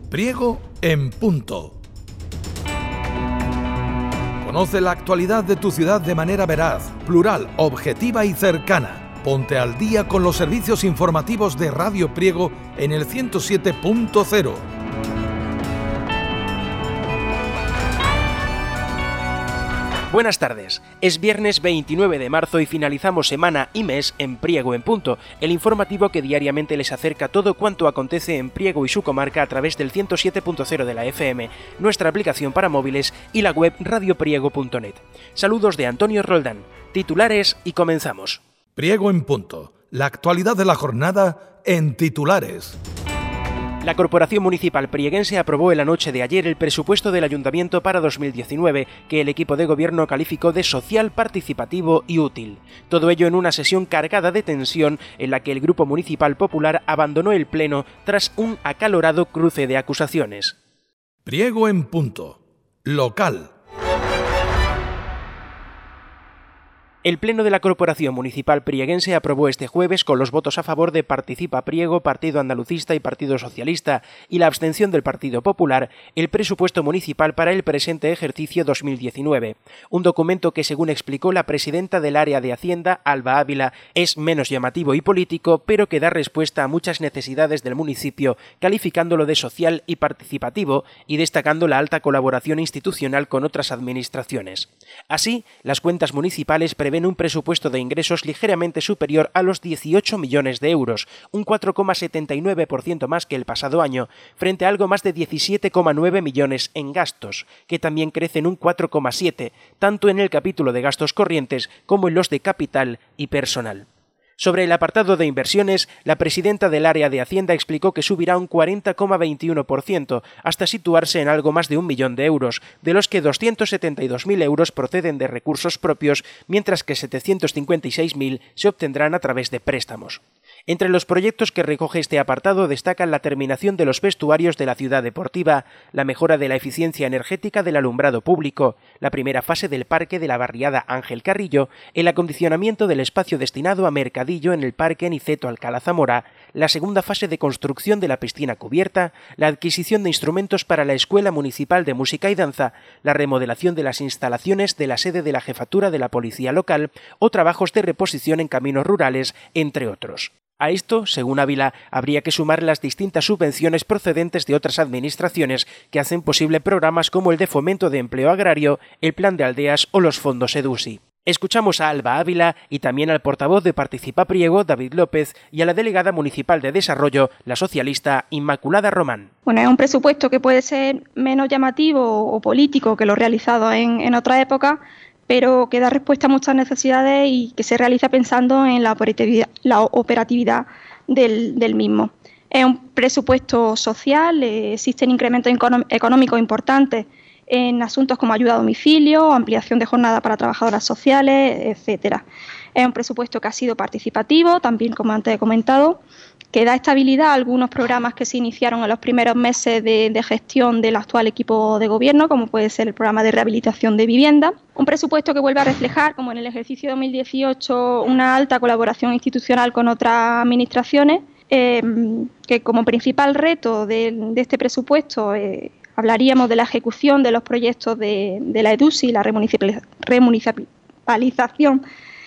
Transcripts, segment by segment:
Priego en Punto. Conoce la actualidad de tu ciudad de manera veraz, plural, objetiva y cercana. Ponte al día con los servicios informativos de Radio Priego en el 107.0. Buenas tardes, es viernes 29 de marzo y finalizamos semana y mes en Priego en Punto, el informativo que diariamente les acerca todo cuanto acontece en Priego y su comarca a través del 107.0 de la FM, nuestra aplicación para móviles y la web radiopriego.net. Saludos de Antonio Roldán, titulares y comenzamos. Priego en Punto, la actualidad de la jornada en titulares. La Corporación Municipal Prieguense aprobó en la noche de ayer el presupuesto del Ayuntamiento para 2019, que el equipo de gobierno calificó de social, participativo y útil. Todo ello en una sesión cargada de tensión en la que el Grupo Municipal Popular abandonó el Pleno tras un acalorado cruce de acusaciones. Priego en Punto, local. El Pleno de la Corporación Municipal Prieguense aprobó este jueves, con los votos a favor de Participa Priego, Partido Andalucista y Partido Socialista, y la abstención del Partido Popular, el presupuesto municipal para el presente ejercicio 2019. Un documento que, según explicó la presidenta del área de Hacienda, Alba Ávila, es menos llamativo y político, pero que da respuesta a muchas necesidades del municipio, calificándolo de social y participativo y destacando la alta colaboración institucional con otras administraciones. Así, las cuentas municipales prevén un presupuesto de ingresos ligeramente superior a los 18 millones de euros, un 4,79% más que el pasado año, frente a algo más de 17,9 millones en gastos, que también crecen un 4,7%, tanto en el capítulo de gastos corrientes como en los de capital y personal. Sobre el apartado de inversiones, la presidenta del área de Hacienda explicó que subirá un 40,21%, hasta situarse en algo más de 1 millón de euros, de los que 272.000 euros proceden de recursos propios, mientras que 756.000 se obtendrán a través de préstamos. Entre los proyectos que recoge este apartado destacan la terminación de los vestuarios de la ciudad deportiva, la mejora de la eficiencia energética del alumbrado público, la primera fase del parque de la barriada Ángel Carrillo, el acondicionamiento del espacio destinado a mercadillo en el parque Niceto Alcalá Zamora, la segunda fase de construcción de la piscina cubierta, la adquisición de instrumentos para la Escuela Municipal de Música y Danza, la remodelación de las instalaciones de la sede de la Jefatura de la Policía Local o trabajos de reposición en caminos rurales, entre otros. A esto, según Ávila, habría que sumar las distintas subvenciones procedentes de otras administraciones que hacen posible programas como el de fomento de empleo agrario, el Plan de Aldeas o los fondos EDUSI. Escuchamos a Alba Ávila y también al portavoz de Participa Priego, David López, y a la delegada municipal de Desarrollo, la socialista Inmaculada Román. Bueno, es un presupuesto que puede ser menos llamativo o político que lo realizado en otra época, pero que da respuesta a muchas necesidades y que se realiza pensando en la operatividad del mismo. Es un presupuesto social, existen incrementos económicos importantes en asuntos como ayuda a domicilio, ampliación de jornada para trabajadoras sociales, etcétera. Es un presupuesto que ha sido participativo, también como antes he comentado, que da estabilidad a algunos programas que se iniciaron en los primeros meses de gestión del actual equipo de gobierno, como puede ser el programa de rehabilitación de vivienda. Un presupuesto que vuelve a reflejar, como en el ejercicio 2018, una alta colaboración institucional con otras administraciones, que como principal reto de este presupuesto hablaríamos de la ejecución de los proyectos de la EDUSI, la remunicipalización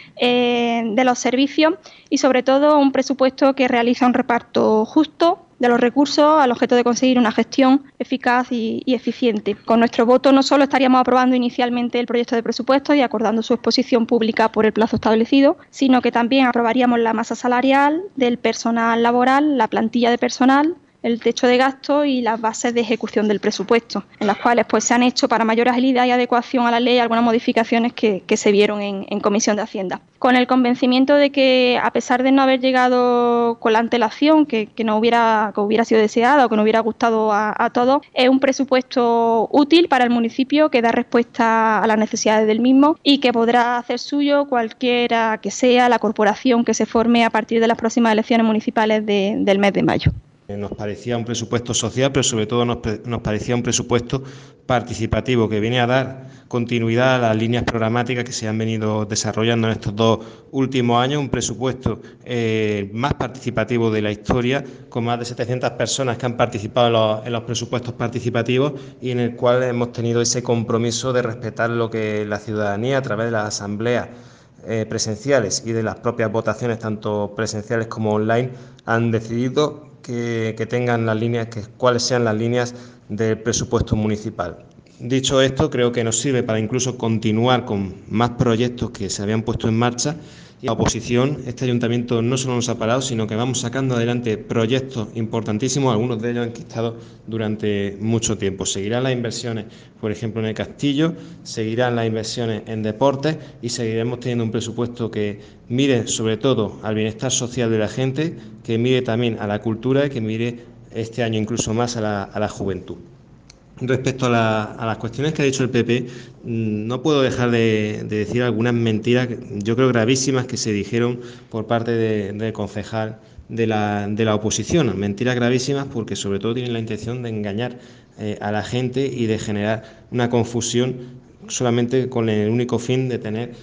de los servicios y sobre todo un presupuesto que realiza un reparto justo de los recursos al objeto de conseguir una gestión eficaz y eficiente. Con nuestro voto no solo estaríamos aprobando inicialmente el proyecto de presupuesto y acordando su exposición pública por el plazo establecido, sino que también aprobaríamos la masa salarial del personal laboral, la plantilla de personal, el techo de gasto y las bases de ejecución del presupuesto, en las cuales se han hecho para mayor agilidad y adecuación a la ley algunas modificaciones que se vieron en Comisión de Hacienda. Con el convencimiento de que, a pesar de no haber llegado con la antelación que hubiera sido deseada o que no hubiera gustado a todos, es un presupuesto útil para el municipio que da respuesta a las necesidades del mismo y que podrá hacer suyo cualquiera que sea la corporación que se forme a partir de las próximas elecciones municipales del mes de mayo. Nos parecía un presupuesto social, pero sobre todo nos parecía un presupuesto participativo que viene a dar continuidad a las líneas programáticas que se han venido desarrollando en estos 2 últimos años, un presupuesto más participativo de la historia, con más de 700 personas que han participado en los presupuestos participativos y en el cual hemos tenido ese compromiso de respetar lo que la ciudadanía a través de las asambleas presenciales y de las propias votaciones, tanto presenciales como online, han decidido que tengan las líneas, cuáles sean las líneas del presupuesto municipal. Dicho esto, creo que nos sirve para incluso continuar con más proyectos que se habían puesto en marcha. Y la oposición, este ayuntamiento no solo nos ha parado, sino que vamos sacando adelante proyectos importantísimos, algunos de ellos han estado durante mucho tiempo. Seguirán las inversiones, por ejemplo, en el Castillo, seguirán las inversiones en deportes y seguiremos teniendo un presupuesto que mire sobre todo al bienestar social de la gente, que mire también a la cultura y que mire este año incluso más a la juventud. Respecto a las cuestiones que ha dicho el PP, no puedo dejar de decir algunas mentiras, yo creo gravísimas, que se dijeron por parte del concejal de la oposición. Mentiras gravísimas porque sobre todo tienen la intención de engañar a la gente y de generar una confusión solamente con el único fin de tener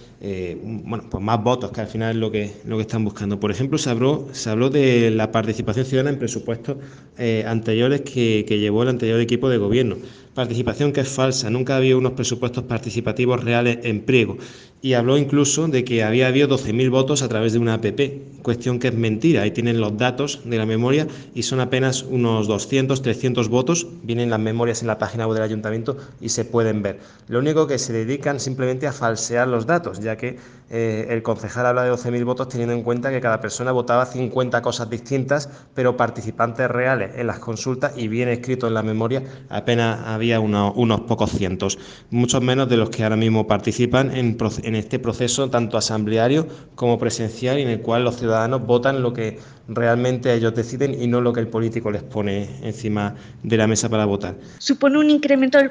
pues más votos, que al final es lo que están buscando. Por ejemplo, se habló de la participación ciudadana en presupuestos anteriores que llevó el anterior equipo de gobierno. Participación que es falsa, nunca ha habido unos presupuestos participativos reales en Priego. Y habló incluso de que había habido 12.000 votos a través de una APP, cuestión que es mentira. Ahí tienen los datos de la memoria y son apenas unos 200, 300 votos. Vienen las memorias en la página web del ayuntamiento y se pueden ver. Lo único que se dedican simplemente a falsear los datos, ya que el concejal habla de 12.000 votos teniendo en cuenta que cada persona votaba 50 cosas distintas, pero participantes reales en las consultas y bien escrito en la memoria apenas había unos pocos cientos, muchos menos de los que ahora mismo participan en este proceso tanto asambleario como presencial, en el cual los ciudadanos votan lo que realmente ellos deciden y no lo que el político les pone encima de la mesa para votar. Supone un incremento del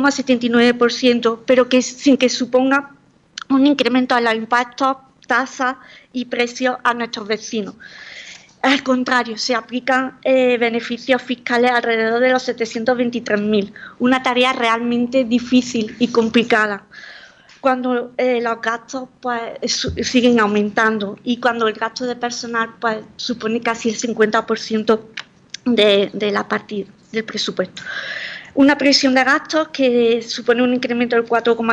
4,79%, pero que sin que suponga un incremento a los impuestos, tasas y precios a nuestros vecinos. Al contrario, se aplican beneficios fiscales alrededor de los 723.000, una tarea realmente difícil y complicada, cuando los gastos siguen aumentando y cuando el gasto de personal supone casi el 50% de la partida del presupuesto. Una previsión de gastos que supone un incremento del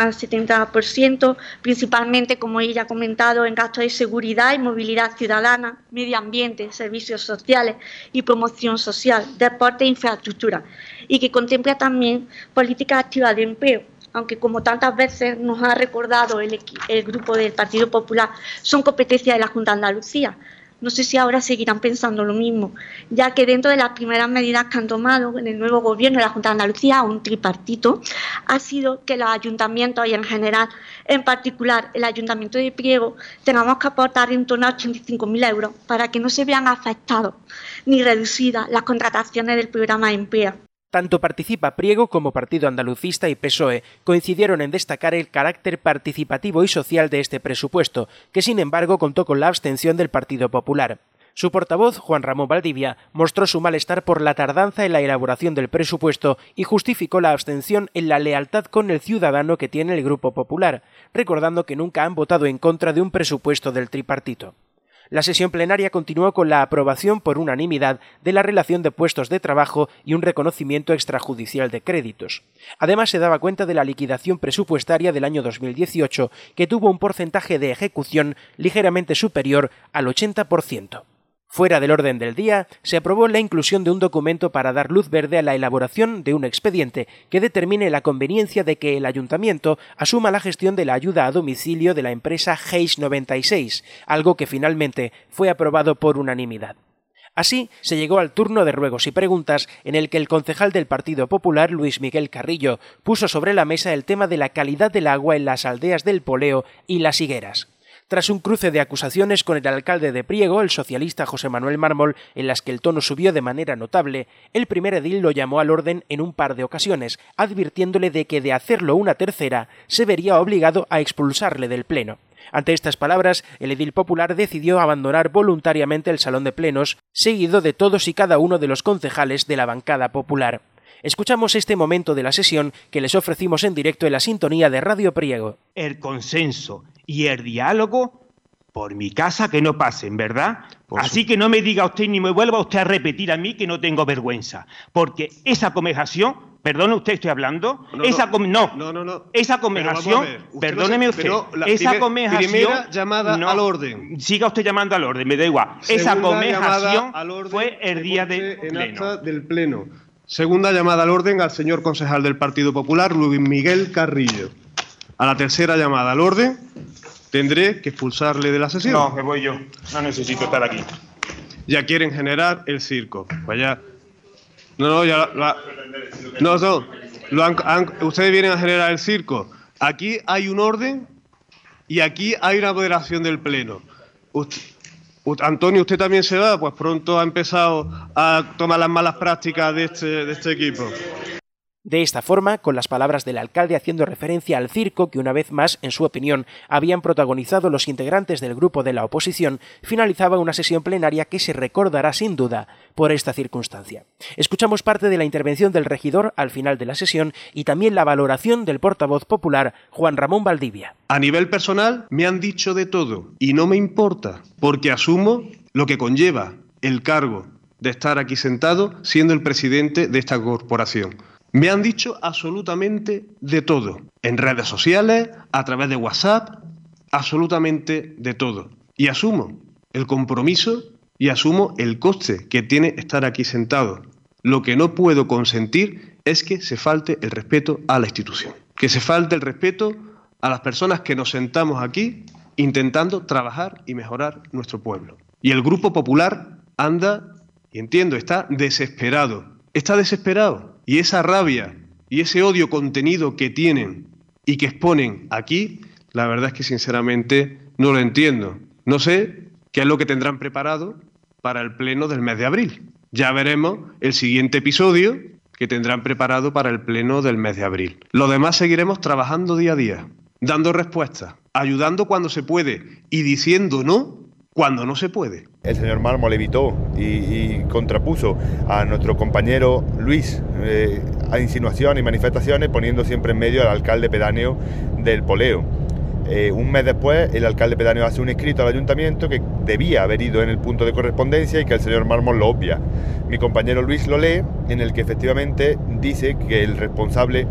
4,70%, principalmente, como ella ha comentado, en gastos de seguridad y movilidad ciudadana, medio ambiente, servicios sociales y promoción social, deporte e infraestructura, y que contempla también políticas activas de empleo, aunque como tantas veces nos ha recordado el grupo del Partido Popular, son competencias de la Junta de Andalucía. No sé si ahora seguirán pensando lo mismo, ya que dentro de las primeras medidas que han tomado en el nuevo gobierno de la Junta de Andalucía, un tripartito, ha sido que los ayuntamientos y en general, en particular el Ayuntamiento de Priego, tengamos que aportar en torno a 85.000 euros para que no se vean afectados ni reducidas las contrataciones del programa de empleo. Tanto Participa Priego como Partido Andalucista y PSOE coincidieron en destacar el carácter participativo y social de este presupuesto, que sin embargo contó con la abstención del Partido Popular. Su portavoz, Juan Ramón Valdivia, mostró su malestar por la tardanza en la elaboración del presupuesto y justificó la abstención en la lealtad con el ciudadano que tiene el Grupo Popular, recordando que nunca han votado en contra de un presupuesto del tripartito. La sesión plenaria continuó con la aprobación por unanimidad de la relación de puestos de trabajo y un reconocimiento extrajudicial de créditos. Además, se daba cuenta de la liquidación presupuestaria del año 2018, que tuvo un porcentaje de ejecución ligeramente superior al 80%. Fuera del orden del día, se aprobó la inclusión de un documento para dar luz verde a la elaboración de un expediente que determine la conveniencia de que el ayuntamiento asuma la gestión de la ayuda a domicilio de la empresa Geis 96, algo que finalmente fue aprobado por unanimidad. Así, se llegó al turno de ruegos y preguntas en el que el concejal del Partido Popular, Luis Miguel Carrillo, puso sobre la mesa el tema de la calidad del agua en las aldeas del Poleo y Las Higueras. Tras un cruce de acusaciones con el alcalde de Priego, el socialista José Manuel Mármol, en las que el tono subió de manera notable, el primer edil lo llamó al orden en un par de ocasiones, advirtiéndole de que de hacerlo una tercera se vería obligado a expulsarle del pleno. Ante estas palabras, el edil popular decidió abandonar voluntariamente el salón de plenos, seguido de todos y cada uno de los concejales de la bancada popular. Escuchamos este momento de la sesión que les ofrecimos en directo en la sintonía de Radio Priego. El consenso y el diálogo, por mi casa que no pasen, ¿verdad? Así que no me diga usted ni me vuelva usted a repetir a mí que no tengo vergüenza, porque esa conversación, perdone usted, estoy hablando, esa conversación, perdóneme usted, esa conversación, primera llamada al orden. Siga usted llamando al orden, me da igual. Esa conversación fue el día del pleno. Segunda llamada al orden al señor concejal del Partido Popular, Luis Miguel Carrillo. A la tercera llamada al orden tendré que expulsarle de la sesión. No, me voy yo. No necesito estar aquí. Ya quieren generar el circo. Pues ya... ustedes vienen a generar el circo. Aquí hay un orden y aquí hay una moderación del pleno. Antonio, ¿usted también se va? Pues pronto ha empezado a tomar las malas prácticas de este equipo. De esta forma, con las palabras del alcalde haciendo referencia al circo que una vez más, en su opinión, habían protagonizado los integrantes del grupo de la oposición, finalizaba una sesión plenaria que se recordará sin duda por esta circunstancia. Escuchamos parte de la intervención del regidor al final de la sesión y también la valoración del portavoz popular Juan Ramón Valdivia. A nivel personal me han dicho de todo y no me importa, porque asumo lo que conlleva el cargo de estar aquí sentado siendo el presidente de esta corporación. Me han dicho absolutamente de todo, en redes sociales, a través de WhatsApp, absolutamente de todo. Y asumo el compromiso y asumo el coste que tiene estar aquí sentado. Lo que no puedo consentir es que se falte el respeto a la institución, que se falte el respeto a las personas que nos sentamos aquí intentando trabajar y mejorar nuestro pueblo. Y el Grupo Popular anda, y entiendo, está desesperado. Y esa rabia y ese odio contenido que tienen y que exponen aquí, la verdad es que sinceramente no lo entiendo. No sé qué es lo que tendrán preparado para el pleno del mes de abril. Ya veremos el siguiente episodio que tendrán preparado para el pleno del mes de abril. Lo demás seguiremos trabajando día a día, dando respuestas, ayudando cuando se puede y diciendo no cuando no se puede. El señor Mármol evitó y contrapuso a nuestro compañero Luis a insinuaciones y manifestaciones, poniendo siempre en medio al alcalde pedáneo del Poleo. Un mes después, el alcalde pedáneo hace un escrito al ayuntamiento que debía haber ido en el punto de correspondencia y que el señor Mármol lo obvia. Mi compañero Luis lo lee, en el que efectivamente dice que el responsable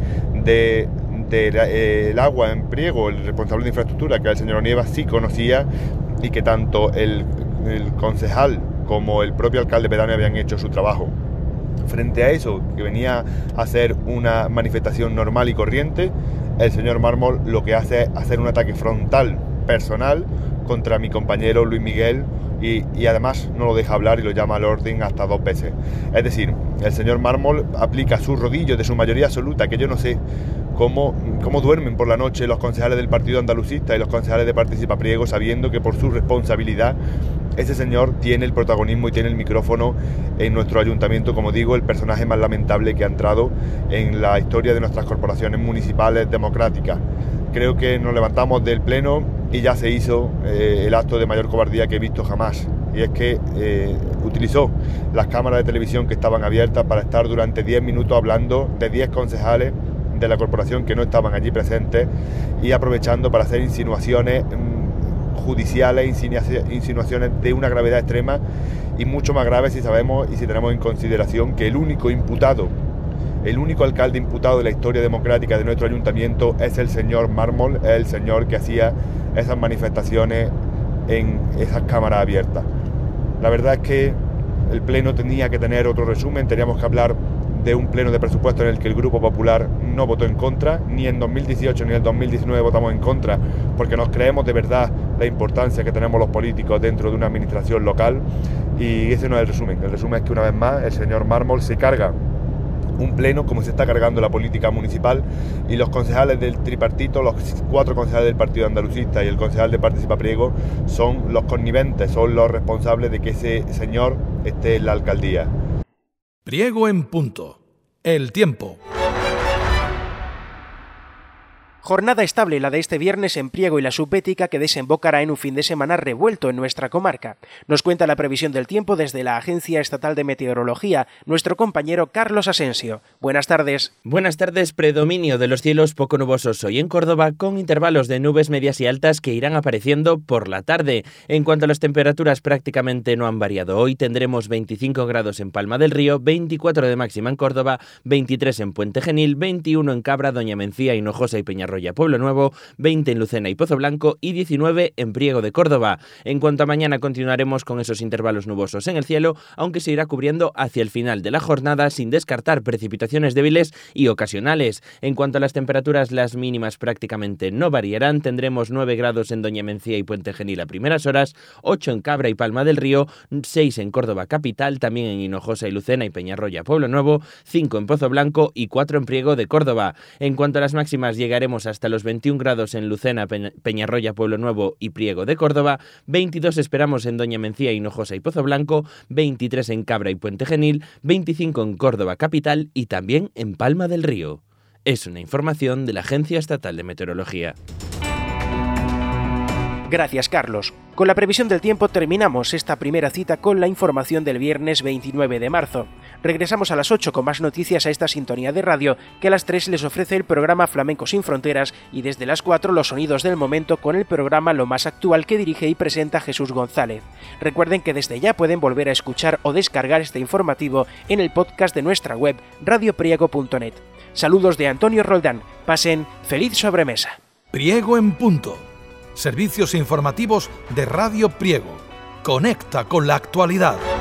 del agua en Priego, el responsable de infraestructura, que era el señor Onieva, sí conocía, y que tanto el concejal como el propio alcalde pedáneo habían hecho su trabajo. Frente a eso, que venía a ser una manifestación normal y corriente, el señor Mármol lo que hace es hacer un ataque frontal, personal, contra mi compañero Luis Miguel y además no lo deja hablar y lo llama al orden hasta 2 veces. Es decir, el señor Mármol aplica sus rodillos de su mayoría absoluta, que yo no sé cómo duermen por la noche los concejales del Partido Andalucista y los concejales de Participa Priego, sabiendo que por su responsabilidad ese señor tiene el protagonismo y tiene el micrófono en nuestro ayuntamiento, como digo, el personaje más lamentable que ha entrado en la historia de nuestras corporaciones municipales democráticas. Creo que nos levantamos del pleno y ya se hizo el acto de mayor cobardía que he visto jamás. Y es que utilizó las cámaras de televisión que estaban abiertas para estar durante 10 minutos hablando de 10 concejales de la corporación que no estaban allí presentes y aprovechando para hacer insinuaciones judiciales, insinuaciones de una gravedad extrema y mucho más grave si sabemos y si tenemos en consideración que el único alcalde imputado de la historia democrática de nuestro ayuntamiento es el señor Mármol, es el señor que hacía esas manifestaciones en esas cámaras abiertas. La verdad es que el pleno tenía que tener otro resumen, teníamos que hablar de un pleno de presupuesto en el que el Grupo Popular no votó en contra, ni en 2018 ni en 2019 votamos en contra, porque nos creemos de verdad la importancia que tenemos los políticos dentro de una administración local, y ese no es el resumen. El resumen es que una vez más el señor Mármol se carga un pleno como se está cargando la política municipal, y los concejales del tripartito, los 4 concejales del Partido Andalucista y el concejal de Participa Priego son los conniventes, son los responsables de que ese señor esté en la alcaldía. Priego en punto. El tiempo. Jornada estable la de este viernes en Priego y la Subbética, que desembocará en un fin de semana revuelto en nuestra comarca. Nos cuenta la previsión del tiempo desde la Agencia Estatal de Meteorología, nuestro compañero Carlos Asensio. Buenas tardes. Buenas tardes. Predominio de los cielos poco nubosos hoy en Córdoba, con intervalos de nubes medias y altas que irán apareciendo por la tarde. En cuanto a las temperaturas, prácticamente no han variado. Hoy tendremos 25 grados en Palma del Río, 24 de máxima en Córdoba, 23 en Puente Genil, 21 en Cabra, Doña Mencía, Hinojosa y Peñarroya, Pueblo Nuevo, 20 en Lucena y Pozo Blanco y 19 en Priego de Córdoba. En cuanto a mañana, continuaremos con esos intervalos nubosos en el cielo, aunque se irá cubriendo hacia el final de la jornada, sin descartar precipitaciones débiles y ocasionales. En cuanto a las temperaturas, las mínimas prácticamente no variarán. Tendremos 9 grados en Doña Mencía y Puente Genil a primeras horas, 8 en Cabra y Palma del Río, 6 en Córdoba capital, también en Hinojosa y Lucena y Peñarroya, Pueblo Nuevo, 5 en Pozo Blanco y 4 en Priego de Córdoba. En cuanto a las máximas, llegaremos hasta los 21 grados en Lucena, Peñarroya, Pueblo Nuevo y Priego de Córdoba, 22 esperamos en Doña Mencía, Hinojosa y Pozo Blanco, 23 en Cabra y Puente Genil, 25 en Córdoba capital y también en Palma del Río. Es una información de la Agencia Estatal de Meteorología. Gracias, Carlos. Con la previsión del tiempo terminamos esta primera cita con la información del viernes 29 de marzo. Regresamos a las 8 con más noticias a esta sintonía de radio, que a las 3 les ofrece el programa Flamenco sin Fronteras, y desde las 4 los sonidos del momento con el programa Lo Más Actual, que dirige y presenta Jesús González. Recuerden que desde ya pueden volver a escuchar o descargar este informativo en el podcast de nuestra web radiopriego.net. Saludos de Antonio Roldán. Pasen feliz sobremesa. Priego en punto. Servicios informativos de Radio Priego. Conecta con la actualidad.